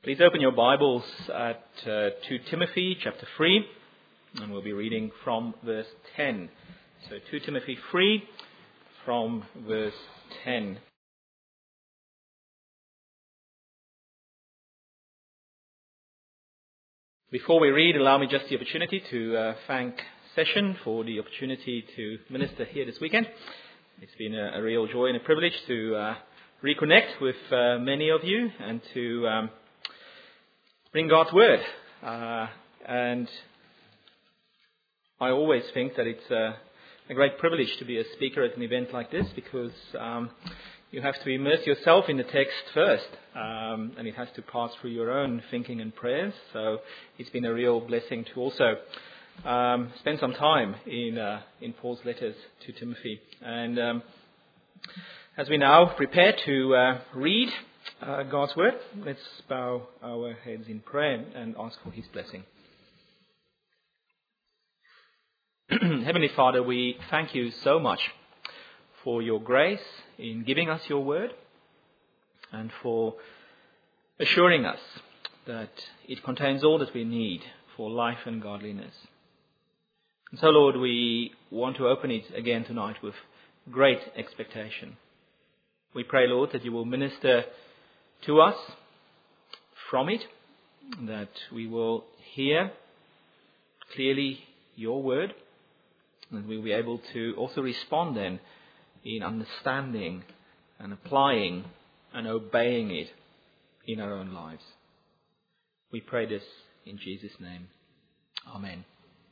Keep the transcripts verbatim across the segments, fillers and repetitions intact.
Please open your Bibles at uh, Second Timothy chapter three, and we'll be reading from verse ten. So Second Timothy three from verse ten. Before we read, allow me just the opportunity to uh, thank Session for the opportunity to minister here this weekend. It's been a, a real joy and a privilege to uh, reconnect with uh, many of you and to um, bring God's Word. Uh, and I always think that it's a, a great privilege to be a speaker at an event like this because um, you have to immerse yourself in the text first, um, and it has to pass through your own thinking and prayers. So it's been a real blessing to also um, spend some time in uh, in Paul's letters to Timothy. And um, as we now prepare to uh, read uh, God's Word, let's bow our heads in prayer and ask for His blessing. Heavenly Father, we thank you so much for your grace in giving us your word and for assuring us that it contains all that we need for life and godliness. And so, Lord, we want to open it again tonight with great expectation. We pray, Lord, that you will minister to us from it, that we will hear clearly your word, and we'll be able to also respond then in understanding and applying and obeying it in our own lives. We pray this in Jesus' name. Amen.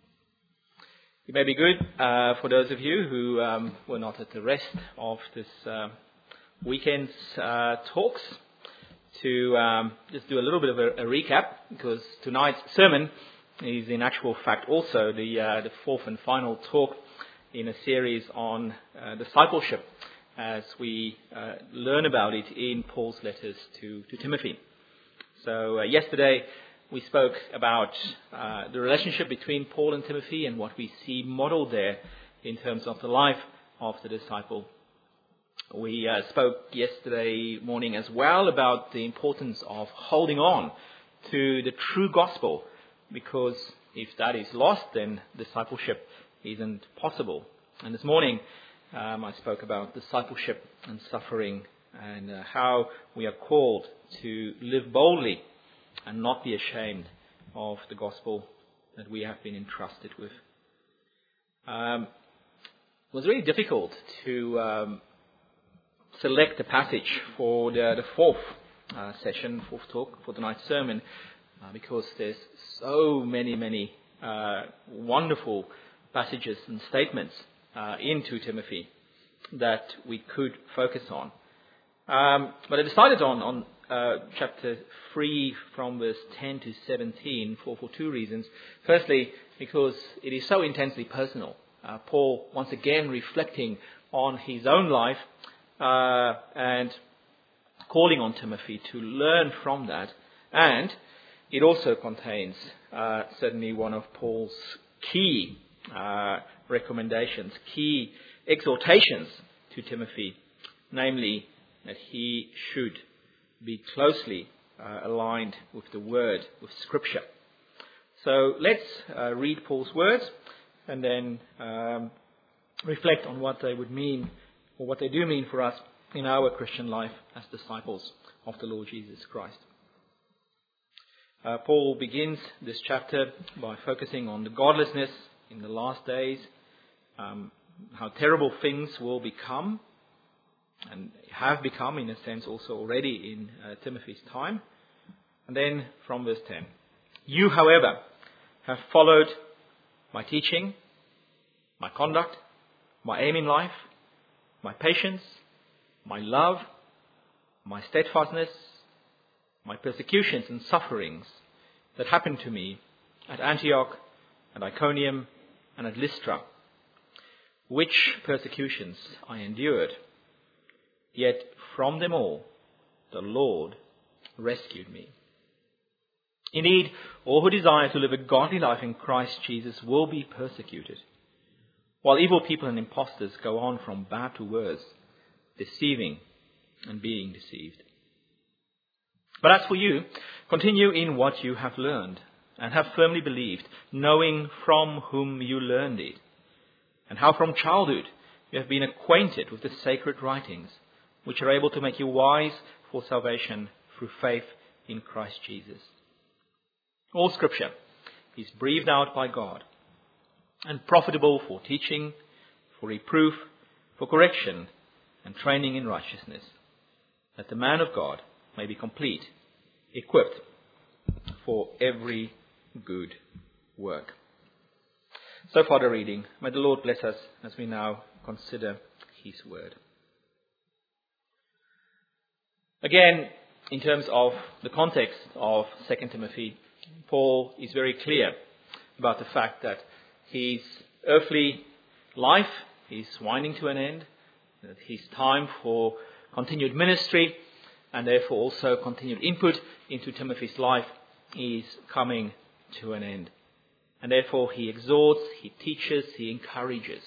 It may be good uh, for those of you who um, were not at the rest of this uh, weekend's uh, talks to um, just do a little bit of a, a recap, because tonight's sermon is in actual fact also the uh, the fourth and final talk in a series on uh, discipleship, as we uh, learn about it in Paul's letters to, to Timothy. So uh, yesterday we spoke about uh, the relationship between Paul and Timothy and what we see modeled there in terms of the life of the disciple. We uh, spoke yesterday morning as well about the importance of holding on to the true gospel, because if that is lost, then discipleship isn't possible. And this morning, um, I spoke about discipleship and suffering and uh, how we are called to live boldly and not be ashamed of the gospel that we have been entrusted with. Um, it was really difficult to um, select a passage for the, the fourth uh, session, fourth talk for tonight's sermon, uh, because there's so many, many uh, wonderful passages and statements uh, in Second Timothy that we could focus on. Um, but I decided on, on uh, chapter three from verse ten to seventeen for, for two reasons. Firstly, because it is so intensely personal. Uh, Paul, once again, reflecting on his own life uh, and calling on Timothy to learn from that. And it also contains uh, certainly one of Paul's key uh, recommendations, key exhortations to Timothy, namely that he should be closely uh, aligned with the Word, with Scripture. So let's uh, read Paul's words and then um, reflect on what they would mean, or what they do mean for us in our Christian life as disciples of the Lord Jesus Christ. Uh, Paul begins this chapter by focusing on the godlessness in the last days, um, how terrible things will become, and have become in a sense also already in uh, Timothy's time. And then from verse ten, you, however, have followed my teaching, my conduct, my aim in life, my patience, my love, my steadfastness, my persecutions and sufferings that happened to me at Antioch and Iconium and at Lystra, which persecutions I endured. Yet from them all the Lord rescued me. Indeed, all who desire to live a godly life in Christ Jesus will be persecuted, while evil people and impostors go on from bad to worse, deceiving and being deceived. But as for you, Continue in what you have learned and have firmly believed, knowing from whom you learned it, and how from childhood you have been acquainted with the sacred writings, which are able to make you wise for salvation through faith in Christ Jesus. All Scripture is breathed out by God and profitable for teaching, for reproof, for correction, and training in righteousness, that the man of God may be complete, equipped for every good work. So far the reading. May the Lord bless us as we now consider His word. Again, in terms of the context of Second Timothy, Paul is very clear about the fact that his earthly life is winding to an end, that his time for continued ministry and therefore also continued input into Timothy's life is coming to an end. And therefore he exhorts, he teaches, he encourages.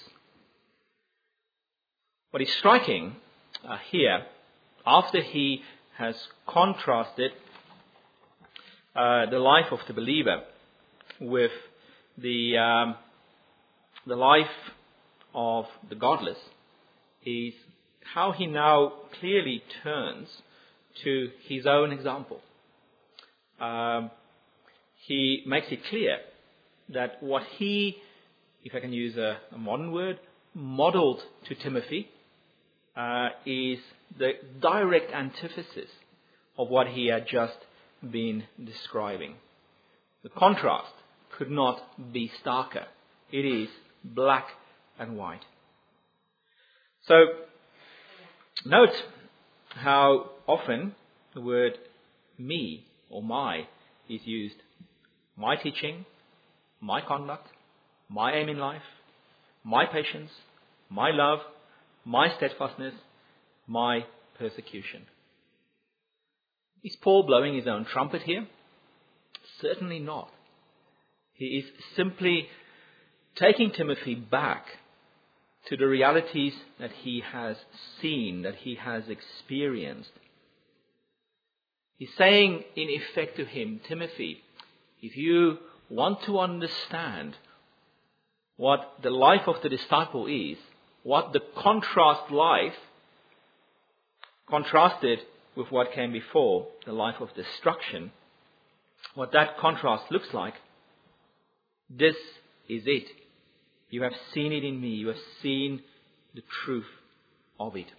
What is striking uh, here, after he has contrasted uh, the life of the believer with the um, the life of the godless, is how he now clearly turns to his own example. Um, he makes it clear that what he, if I can use a, a modern word, modeled to Timothy uh, is the direct antithesis of what he had just been describing. The contrast could not be starker. It is black and white. So, note how often the word me or my is used. My teaching, my conduct, my aim in life, my patience, my love, my steadfastness, my persecution. Is Paul blowing his own trumpet here? Certainly not. He is simply taking Timothy back to the realities that he has seen, that he has experienced. He's saying in effect to him, Timothy, if you want to understand what the life of the disciple is, what the contrast life, contrasted with what came before, the life of destruction, what that contrast looks like, this is it. You have seen it in me. You have seen the truth of it.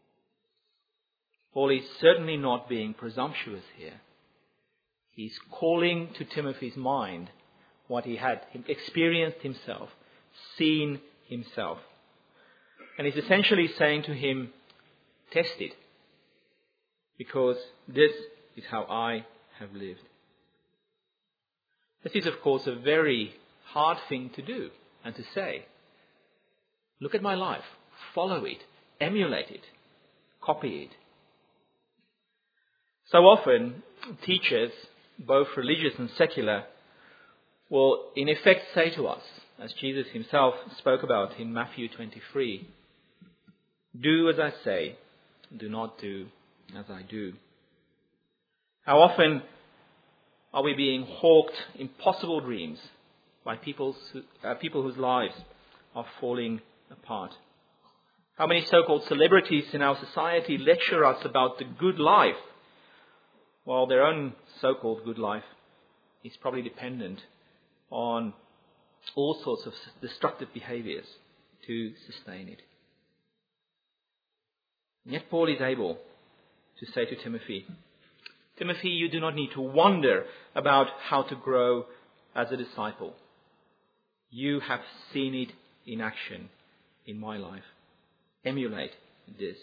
Paul is certainly not being presumptuous here. He's calling to Timothy's mind what he had experienced himself, seen himself. And he's essentially saying to him, test it, because this is how I have lived. This is, of course, a very hard thing to do and to say. Look at my life, follow it, emulate it, copy it. So often, teachers, both religious and secular, will in effect say to us, as Jesus himself spoke about in Matthew twenty-three, do as I say, do not do as I do. How often are we being hawked impossible dreams by people's, uh, people whose lives are falling apart? How many so-called celebrities in our society lecture us about the good life, while their own so-called good life is probably dependent on all sorts of destructive behaviors to sustain it. And yet Paul is able to say to Timothy, Timothy, you do not need to wonder about how to grow as a disciple. You have seen it in action in my life. Emulate this.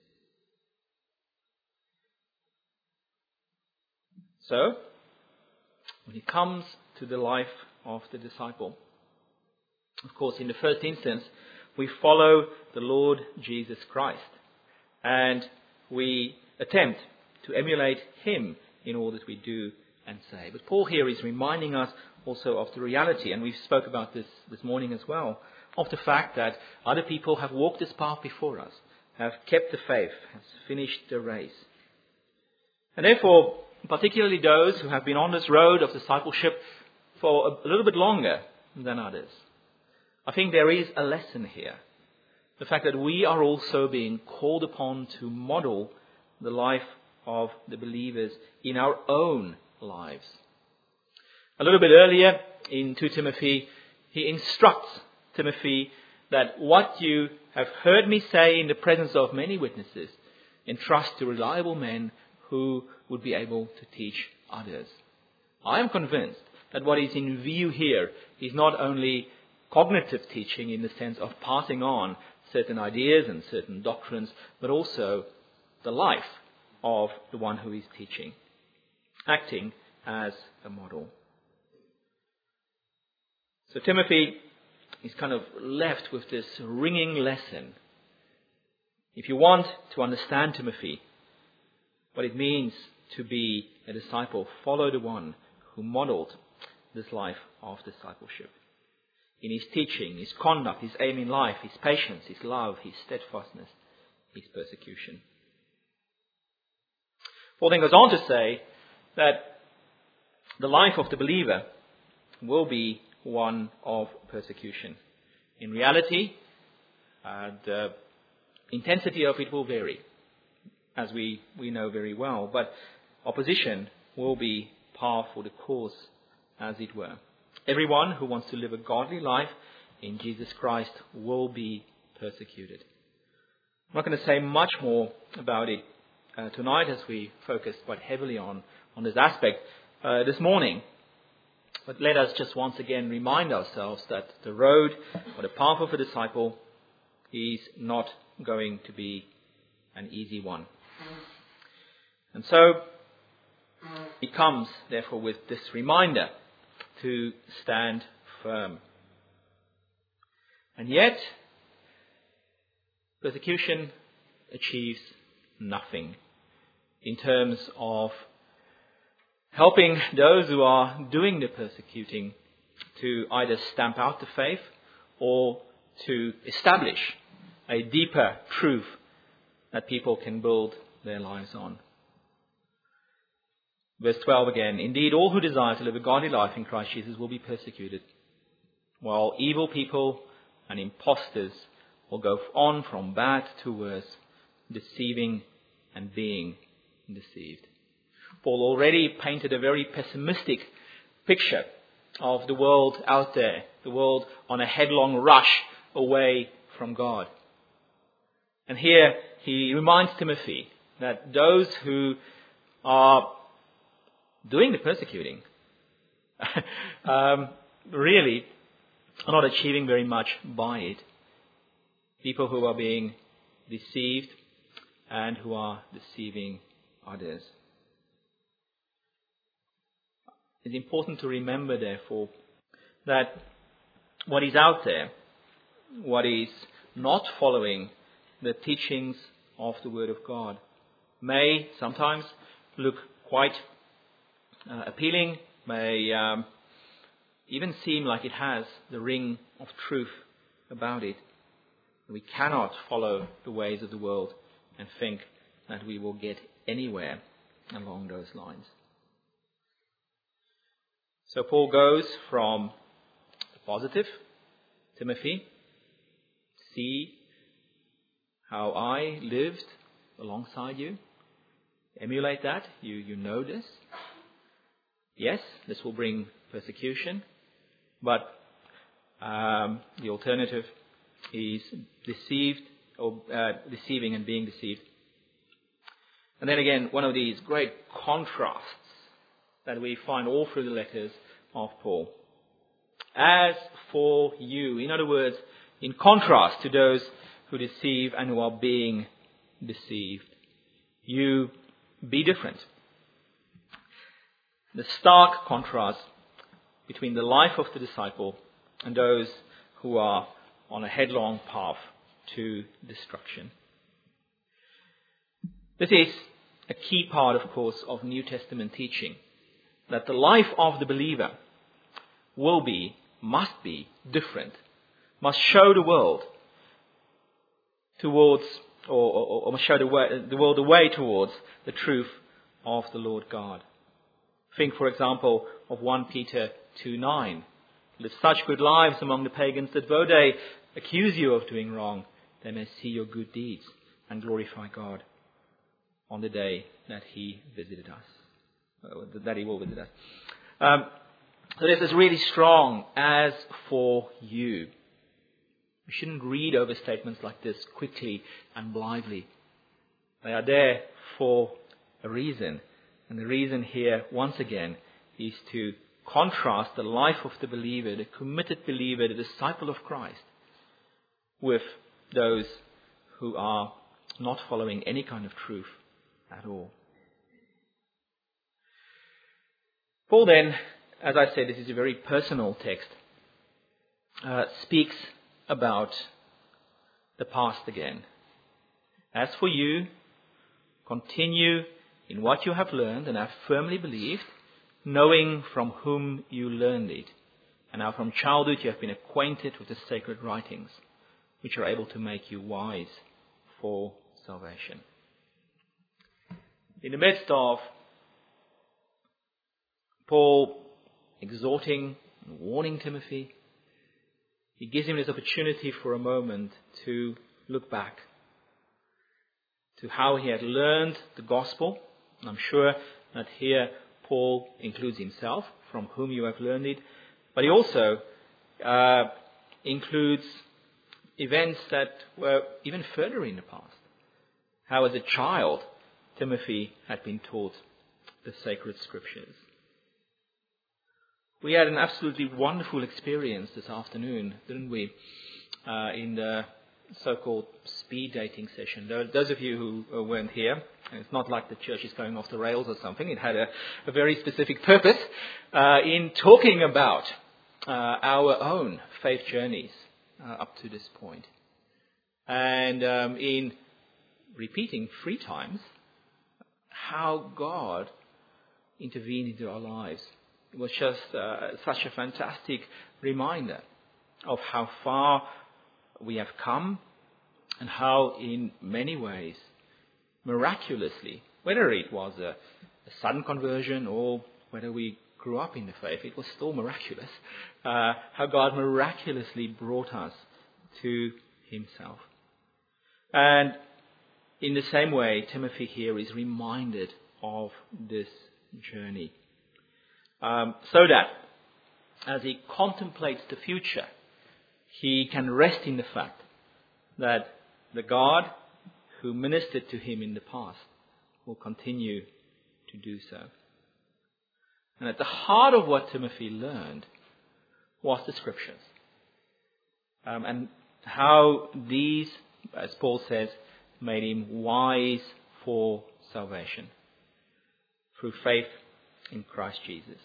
So, when it comes to the life of the disciple, of course, in the first instance, we follow the Lord Jesus Christ and we attempt to emulate Him in all that we do and say. But Paul here is reminding us also of the reality, and we spoke about this this morning as well, of the fact that other people have walked this path before us, have kept the faith, have finished the race. And therefore, particularly those who have been on this road of discipleship for a little bit longer than others. I think there is a lesson here. The fact that we are also being called upon to model the life of the believers in our own lives. A little bit earlier in Second Timothy, he instructs Timothy that what you have heard me say in the presence of many witnesses, entrust to reliable men who would be able to teach others. I am convinced that what is in view here is not only cognitive teaching in the sense of passing on certain ideas and certain doctrines, but also the life of the one who is teaching, acting as a model. So Timothy is kind of left with this ringing lesson. If you want to understand Timothy, what it means to be a disciple, follow the one who modeled this life of discipleship. In his teaching, his conduct, his aim in life, his patience, his love, his steadfastness, his persecution. Paul then goes on to say that the life of the believer will be one of persecution. In reality, uh, the intensity of it will vary, as we, we know very well, but opposition will be par for the course, as it were. Everyone who wants to live a godly life in Jesus Christ will be persecuted. I'm not going to say much more about it uh, tonight, as we focus quite heavily on, on this aspect uh, this morning. But let us just once again remind ourselves that the road or the path of a disciple is not going to be an easy one. And so it comes, therefore, with this reminder to stand firm. And yet, persecution achieves nothing in terms of helping those who are doing the persecuting to either stamp out the faith or to establish a deeper truth that people can build their lives on. Verse twelve again, indeed all who desire to live a godly life in Christ Jesus will be persecuted, while evil people and impostors will go on from bad to worse, deceiving and being deceived. Paul already painted a very pessimistic picture of the world out there, the world on a headlong rush away from God. And here he reminds Timothy that those who are doing the persecuting um, really are not achieving very much by it. People who are being deceived and who are deceiving others. It's important to remember, therefore, that what is out there, what is not following the teachings of the Word of God, may sometimes look quite uh, appealing, may um, even seem like it has the ring of truth about it. We cannot follow the ways of the world and think that we will get anywhere along those lines. So Paul goes from the positive, Timothy, see how I lived alongside you. Emulate that. You, you know this. Yes, this will bring persecution, but um, the alternative is deceived or uh, deceiving and being deceived. And then again, one of these great contrasts that we find all through the letters of Paul. As for you, in other words, in contrast to those who deceive and who are being deceived, you be different. The stark contrast between the life of the disciple and those who are on a headlong path to destruction. This is a key part, of course, of New Testament teaching, that the life of the believer will be, must be different, must show the world towards, or, or, or must show the, way, the world the way towards the truth of the Lord God. Think, for example, of First Peter two nine. Live such good lives among the pagans that though they accuse you of doing wrong, they may see your good deeds and glorify God on the day that He visited us, uh, that He will visit us. Um, so this is really strong. As for you, we shouldn't read over statements like this quickly and blithely. They are there for a reason. And the reason here, once again, is to contrast the life of the believer, the committed believer, the disciple of Christ, with those who are not following any kind of truth at all. Paul then, as I said, this is a very personal text, uh, speaks about the past again. As for you, continue in what you have learned and have firmly believed, knowing from whom you learned it. And now from childhood you have been acquainted with the sacred writings, which are able to make you wise for salvation. In the midst of Paul exhorting and warning Timothy, he gives him this opportunity for a moment to look back to how he had learned the gospel. I'm sure that here Paul includes himself, from whom you have learned it, but he also uh, includes events that were even further in the past. How as a child Timothy had been taught the sacred scriptures. We had an absolutely wonderful experience this afternoon, didn't we, uh, in the so-called speed dating session. Those of you who weren't here, and it's not like the church is going off the rails or something. It had a, a very specific purpose uh, in talking about uh, our own faith journeys uh, up to this point. And um, in repeating three times how God intervened into our lives. It was just uh, such a fantastic reminder of how far we have come and how in many ways, miraculously, whether it was a, a sudden conversion or whether we grew up in the faith, it was still miraculous, uh, how God miraculously brought us to Himself. And in the same way, Timothy here is reminded of this journey. Um, so that as he contemplates the future, he can rest in the fact that the God who ministered to him in the past will continue to do so. And at the heart of what Timothy learned was the Scriptures. Um, and how these, as Paul says, made him wise for salvation through faith in Christ Jesus.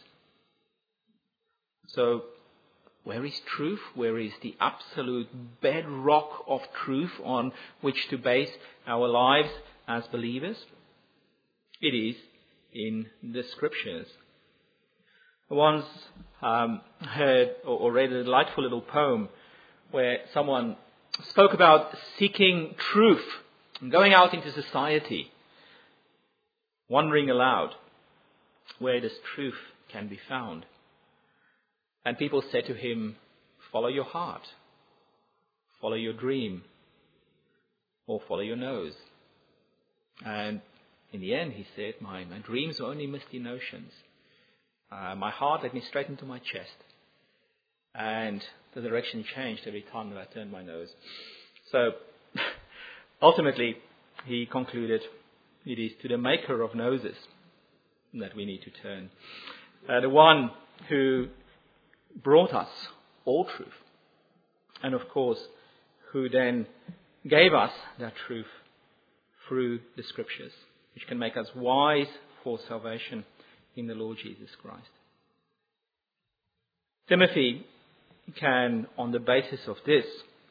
So, where is truth? Where is the absolute bedrock of truth on which to base our lives as believers? It is in the Scriptures. I once um, heard or, or read a delightful little poem where someone spoke about seeking truth and going out into society, wondering aloud where this truth can be found. And people said to him, follow your heart, follow your dream, or follow your nose. And in the end, he said, my, my dreams were only misty notions. Uh, my heart led me straight into my chest. And the direction changed every time that I turned my nose. So, ultimately, he concluded, it is to the maker of noses that we need to turn. Uh, the one who brought us all truth. And of course, who then gave us that truth through the Scriptures, which can make us wise for salvation in the Lord Jesus Christ. Timothy can, on the basis of this,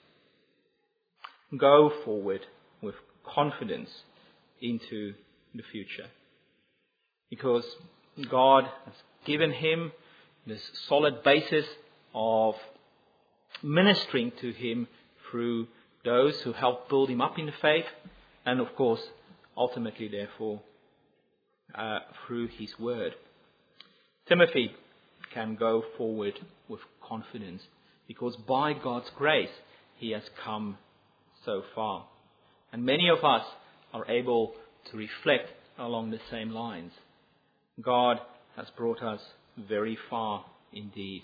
go forward with confidence into the future. Because God has given him this solid basis of ministering to him through those who help build him up in the faith, and of course, ultimately, therefore, uh, through his word. Timothy can go forward with confidence because by God's grace he has come so far. And many of us are able to reflect along the same lines. God has brought us very far indeed.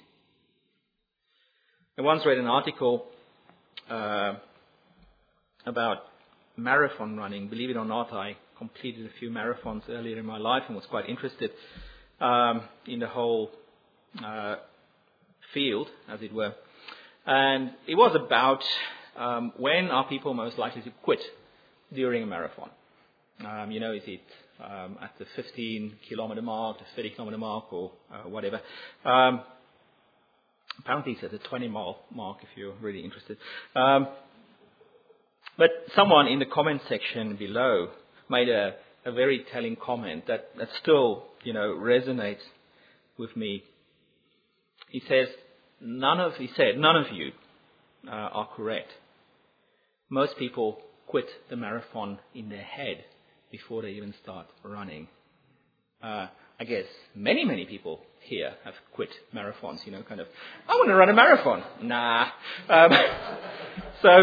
I once read an article uh, about marathon running. Believe it or not, I completed a few marathons earlier in my life and was quite interested um, in the whole uh, field, as it were. And it was about um, when are people most likely to quit during a marathon. Um, you know, is it um, at the fifteen kilometer mark, the thirty kilometer mark, or uh, whatever. Um, apparently it's at the twenty mile mark if you're really interested. Um, but someone in the comment section below made a, a very telling comment that, that still, you know, resonates with me. He says, none of, he said, none of you uh, are correct. Most people quit the marathon in their head before they even start running. Uh, I guess many, many people here have quit marathons, you know, kind of, I want to run a marathon. Nah. Um, so,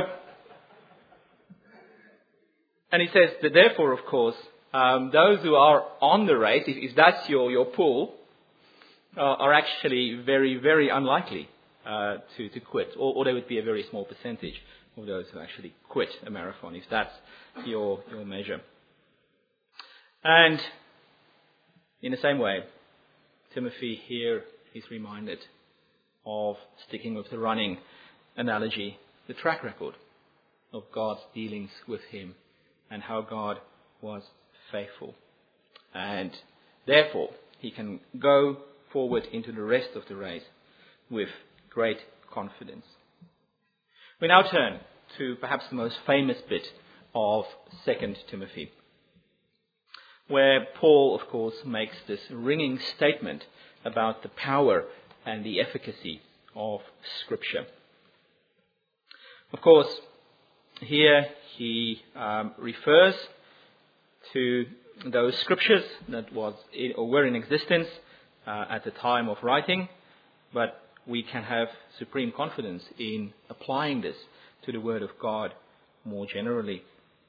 and he says that therefore, of course, um, those who are on the race, if, if that's your, your pool, uh, are actually very, very unlikely uh, to, to quit. Or, or there would be a very small percentage of those who actually quit a marathon, if that's your, your measure. And in the same way, Timothy here is reminded of, sticking with the running analogy, the track record of God's dealings with him and how God was faithful. And therefore, he can go forward into the rest of the race with great confidence. We now turn to perhaps the most famous bit of Second Timothy, where Paul, of course, makes this ringing statement about the power and the efficacy of Scripture. Of course, here he um, refers to those Scriptures that was in, or were in existence uh, at the time of writing, but we can have supreme confidence in applying this to the Word of God more generally.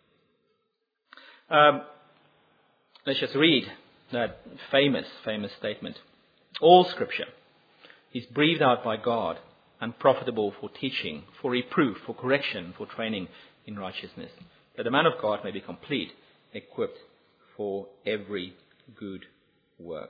Um, let's just read that famous, famous statement. All Scripture is breathed out by God and profitable for teaching, for reproof, for correction, for training in righteousness, that the man of God may be complete, equipped for every good work.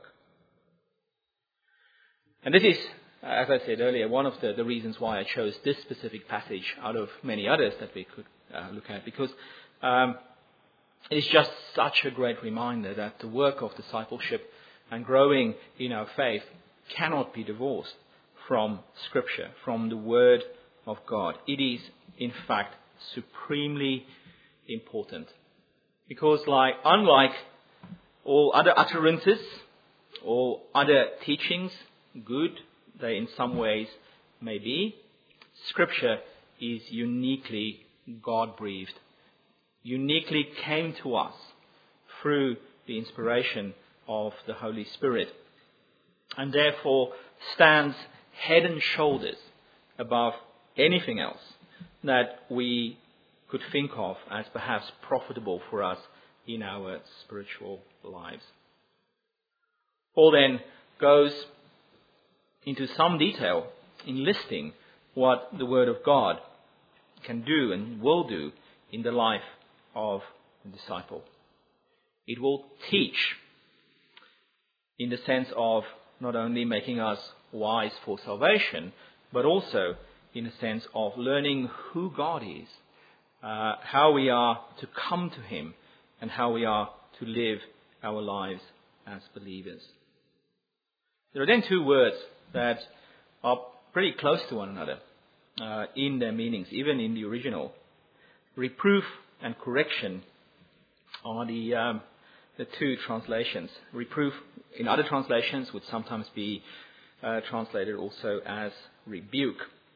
And this is, as I said earlier, one of the, the reasons why I chose this specific passage out of many others that we could uh, look at, because um, it's just such a great reminder that the work of discipleship and growing in our faith cannot be divorced from Scripture, from the Word of God. It is, in fact, supremely important. Because like, unlike all other utterances, all other teachings, good they in some ways may be, Scripture is uniquely God-breathed, uniquely came to us through the inspiration of the Holy Spirit, and therefore stands head and shoulders above anything else that we could think of as perhaps profitable for us in our spiritual lives. Paul then goes into some detail in listing what the Word of God can do and will do in the life of the disciple. It will teach in the sense of not only making us wise for salvation, but also in the sense of learning who God is, uh, how we are to come to Him, and how we are to live our lives as believers. There are then two words that are pretty close to one another uh, in their meanings, even in the original. Reproof and correction are the um, the two translations. Reproof in other translations would sometimes be uh, translated also as rebuke.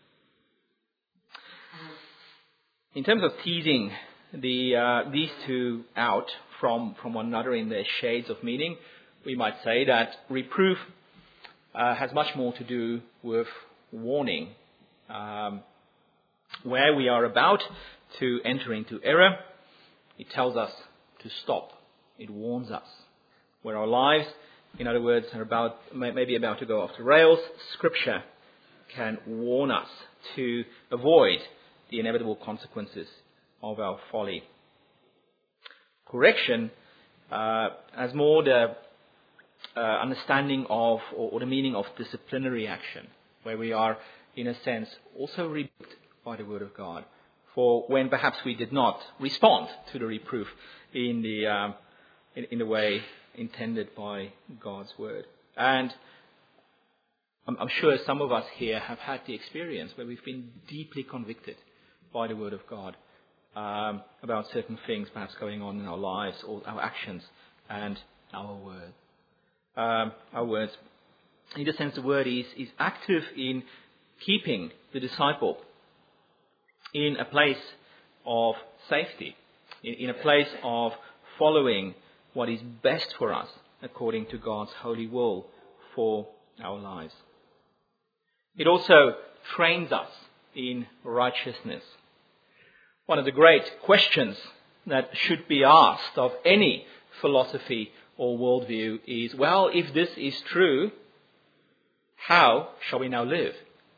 In terms of teasing the uh, these two out from, from one another in their shades of meaning, we might say that reproof uh, has much more to do with warning. Um, where we are about to enter into error, it tells us to stop. It warns us. Where our lives, in other words, are about maybe about to go off the rails, Scripture can warn us to avoid the inevitable consequences of our folly. Correction uh, has more the uh, understanding of or, or the meaning of disciplinary action, where we are, in a sense, also rebuked by the Word of God for when perhaps we did not respond to the reproof in the um, in, in the way intended by God's Word. And I'm, I'm sure some of us here have had the experience where we've been deeply convicted by the Word of God um, about certain things perhaps going on in our lives or our actions and our word. Um, our words. In a sense, the Word is, is active in keeping the disciple in a place of safety, in, in a place of following what is best for us according to God's holy will for our lives. It also trains us in righteousness. One of the great questions that should be asked of any philosophy or worldview is, well, if this is true, how shall we now live?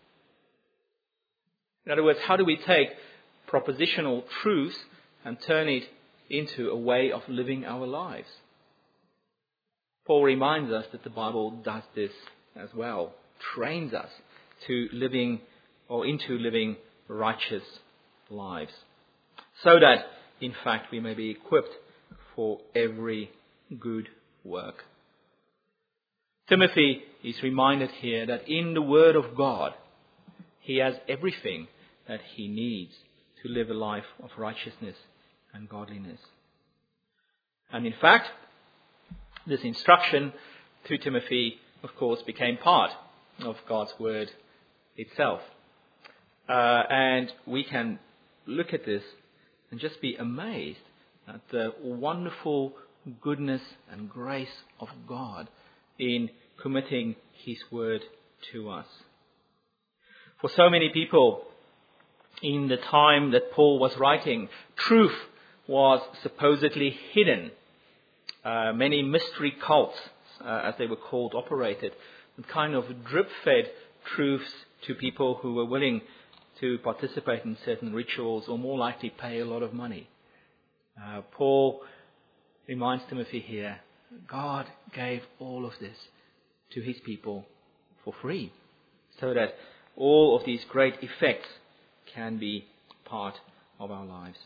In other words, how do we take propositional truths and turn it into a way of living our lives? Paul reminds us that the Bible does this as well, trains us to living or into living righteous lives, so that, in fact, we may be equipped for every good work. Timothy is reminded here that in the Word of God, he has everything that he needs to live a life of righteousness and godliness. And in fact, this instruction to Timothy, of course, became part of God's Word itself. Uh, and we can look at this and just be amazed at the wonderful goodness and grace of God in committing His Word to us. For so many people in the time that Paul was writing, truth was supposedly hidden. Uh, many mystery cults, uh, as they were called, operated and kind of drip-fed truths to people who were willing to participate in certain rituals or more likely pay a lot of money. Uh, Paul reminds Timothy here, God gave all of this to his people for free, so that all of these great effects can be part of our lives.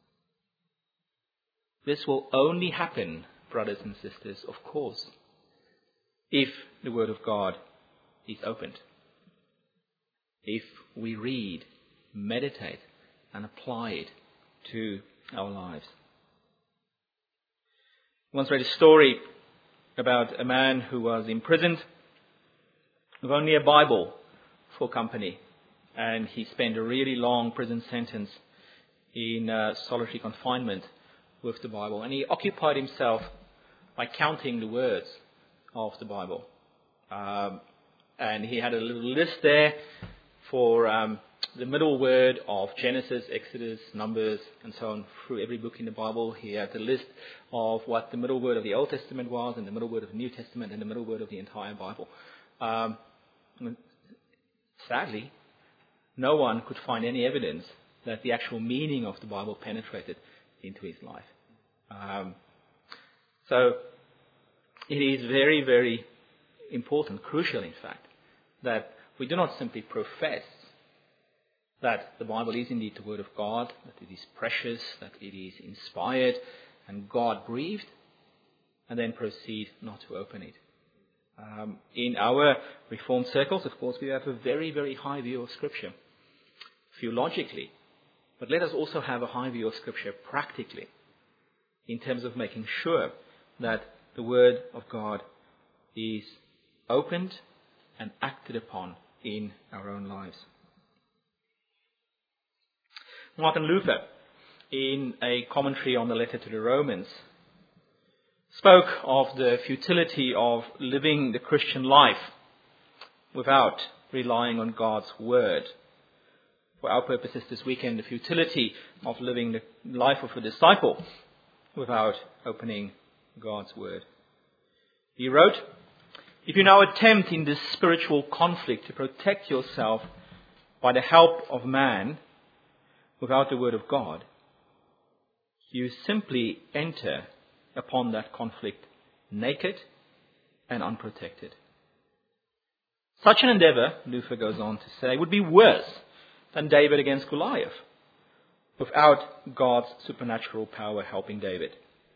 This will only happen, brothers and sisters, of course, if the Word of God is opened. If we read, meditate, and apply it to our lives. I once read a story about a man who was imprisoned with only a Bible for company. And he spent a really long prison sentence in uh, solitary confinement with the Bible. And he occupied himself by counting the words of the Bible. Um, and he had a little list there for um, the middle word of Genesis, Exodus, Numbers, and so on through every book in the Bible. He had the list of what the middle word of the Old Testament was, and the middle word of the New Testament, and the middle word of the entire Bible. Um, sadly, no one could find any evidence that the actual meaning of the Bible penetrated into his life. Um, so it is very, very important, crucial in fact, that we do not simply profess that the Bible is indeed the Word of God, that it is precious, that it is inspired and God-breathed, and then proceed not to open it. Um, in our Reformed circles, of course, we have a very, very high view of Scripture, theologically. But let us also have a high view of Scripture practically, in terms of making sure that the Word of God is opened and acted upon in our own lives. Martin Luther, in a commentary on the letter to the Romans, spoke of the futility of living the Christian life without relying on God's word. For our purposes this weekend, the futility of living the life of a disciple without opening God's word. He wrote, "If you now attempt in this spiritual conflict to protect yourself by the help of man without the word of God, you simply enter upon that conflict naked and unprotected." Such an endeavor, Luther goes on to say, would be worse than David against Goliath, without God's supernatural power helping David.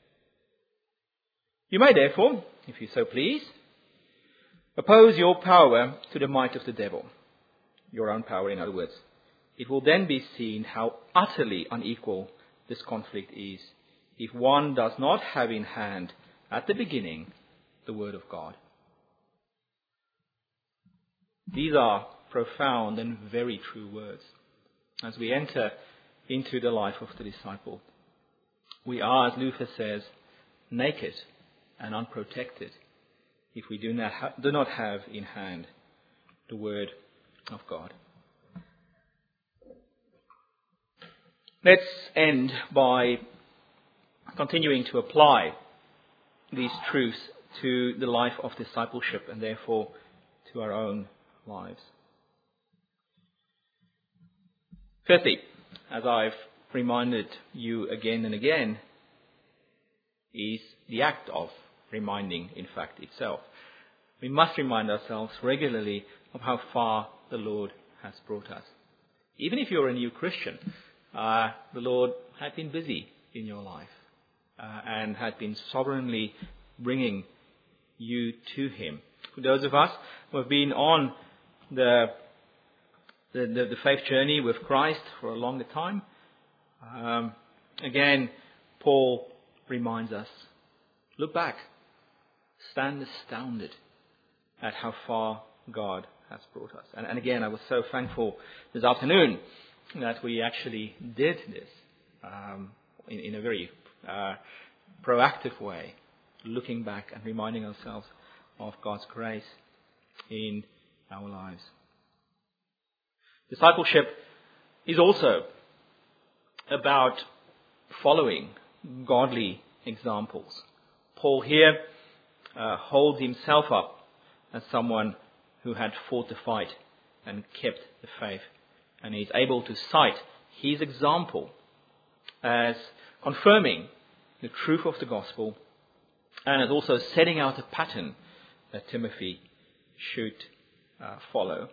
You may therefore, if you so please, oppose your power to the might of the devil, your own power in other words. It will then be seen how utterly unequal this conflict is if one does not have in hand at the beginning the word of God. These are profound and very true words. As we enter into the life of the disciple, we are, as Luther says, naked and unprotected if we do not, ha- do not have in hand the word of God. Let's end by continuing to apply these truths to the life of discipleship and therefore to our own lives. Firstly, as I've reminded you again and again, is the act of reminding, in fact, itself. We must remind ourselves regularly of how far the Lord has brought us. Even if you're a new Christian, uh, the Lord had been busy in your life uh, and had been sovereignly bringing you to Him. For those of us who have been on the the, the, the faith journey with Christ for a longer time, um, again, Paul reminds us, look back, stand astounded at how far God has brought us. And, and again, I was so thankful this afternoon that we actually did this um, in, in a very uh, proactive way, looking back and reminding ourselves of God's grace in our lives. Discipleship is also about following godly examples. Paul here uh, holds himself up as someone who had fought the fight and kept the faith. And he's able to cite his example as confirming the truth of the gospel and as also setting out a pattern that Timothy should uh, follow.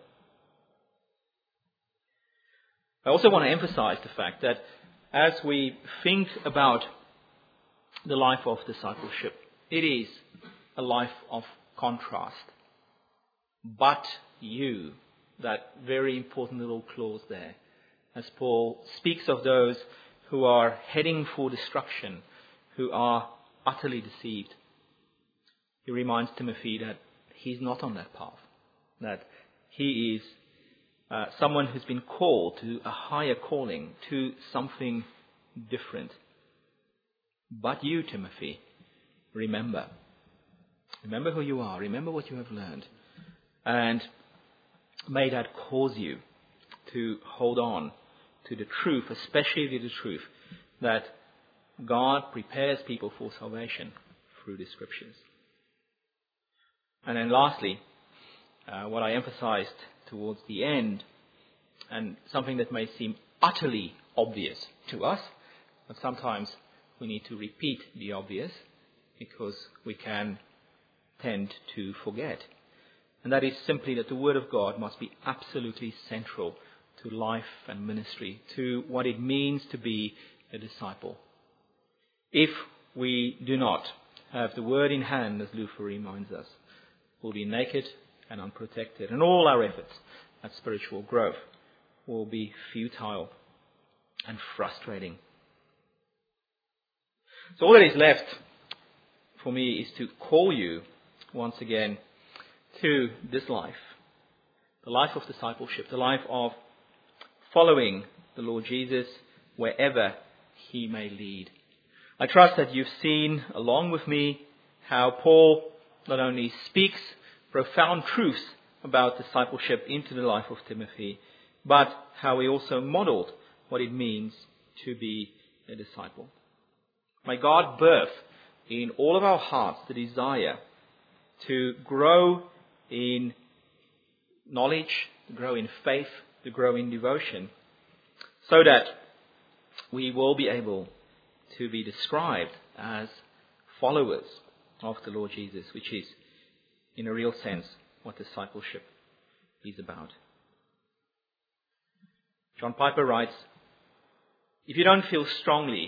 I also want to emphasize the fact that as we think about the life of discipleship, it is a life of contrast. But you, that very important little clause there, as Paul speaks of those who are heading for destruction, who are utterly deceived, he reminds Timothy that he's not on that path, that he is uh, someone who's been called to a higher calling, to something different. But you, Timothy, remember. Remember who you are. Remember what you have learned. And may that cause you to hold on to the truth, especially the truth that God prepares people for salvation through the Scriptures. And then lastly, uh, what I emphasized towards the end, and something that may seem utterly obvious to us, but sometimes we need to repeat the obvious because we can tend to forget. And that is simply that the Word of God must be absolutely central to life and ministry, to what it means to be a disciple. If we do not have the Word in hand, as Luther reminds us, we'll be naked and unprotected, and all our efforts at spiritual growth will be futile and frustrating. So all that is left for me is to call you once again to this life, the life of discipleship, the life of following the Lord Jesus wherever He may lead. I trust that you've seen, along with me, how Paul not only speaks profound truths about discipleship into the life of Timothy, but how he also modeled what it means to be a disciple. May God birth in all of our hearts the desire to grow in knowledge, to grow in faith, to grow in devotion, so that we will be able to be described as followers of the Lord Jesus, which is, in a real sense, what discipleship is about. John Piper writes, if you don't feel strongly,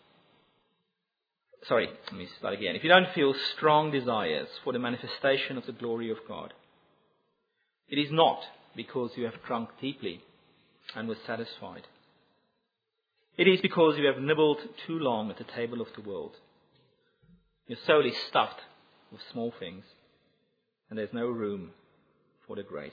sorry, let me start again. If you don't feel strong desires for the manifestation of the glory of God, it is not because you have drunk deeply and were satisfied. It is because you have nibbled too long at the table of the world. Your soul is stuffed with small things, and there's no room for the great.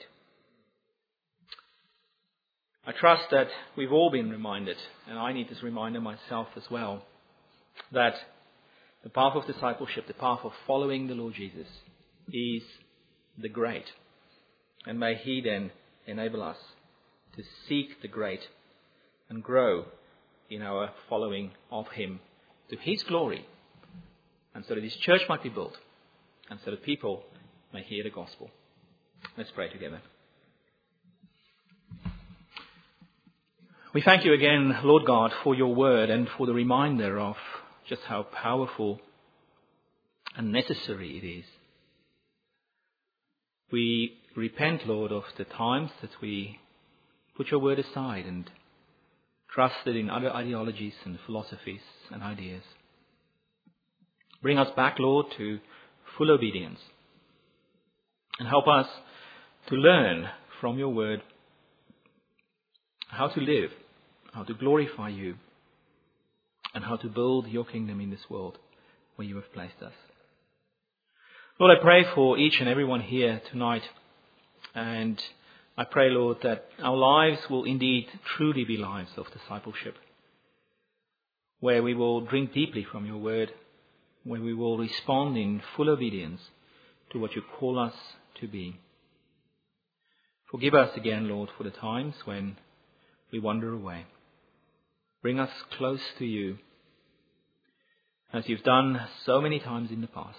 I trust that we've all been reminded, and I need this reminder myself as well, that the path of discipleship, the path of following the Lord Jesus, is the great. And may He then enable us to seek the great and grow in our following of Him to His glory, and so that His church might be built, and so that people may hear the gospel. Let's pray together. We thank you again, Lord God, for your word and for the reminder of just how powerful and necessary it is. We repent, Lord, of the times that we put your word aside and trusted in other ideologies and philosophies and ideas. Bring us back, Lord, to full obedience, and help us to learn from your word how to live, how to glorify you, and how to build your kingdom in this world where you have placed us. Lord, I pray for each and everyone here tonight, and I pray, Lord, that our lives will indeed truly be lives of discipleship, where we will drink deeply from your word, where we will respond in full obedience to what you call us to be. Forgive us again, Lord, for the times when we wander away. Bring us close to you, as you've done so many times in the past,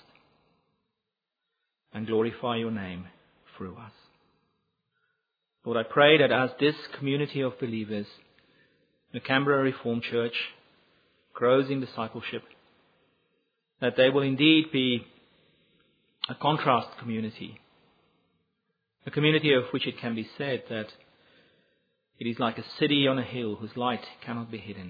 and glorify your name through us. Lord, I pray that as this community of believers, the Canberra Reformed Church, grows in discipleship, that they will indeed be a contrast community, a community of which it can be said that it is like a city on a hill whose light cannot be hidden.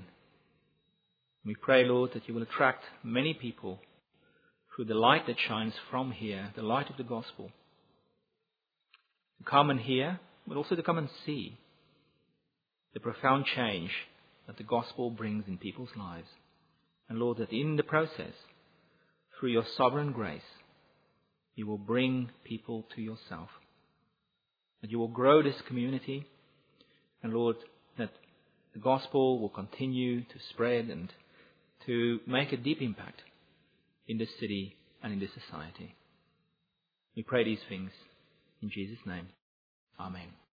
We pray, Lord, that you will attract many people through the light that shines from here, the light of the gospel, to come and hear, but also to come and see the profound change that the gospel brings in people's lives. And Lord, that in the process, through your sovereign grace, you will bring people to yourself. That you will grow this community, and Lord, that the gospel will continue to spread and to make a deep impact in this city and in this society. We pray these things in Jesus' name. Amen.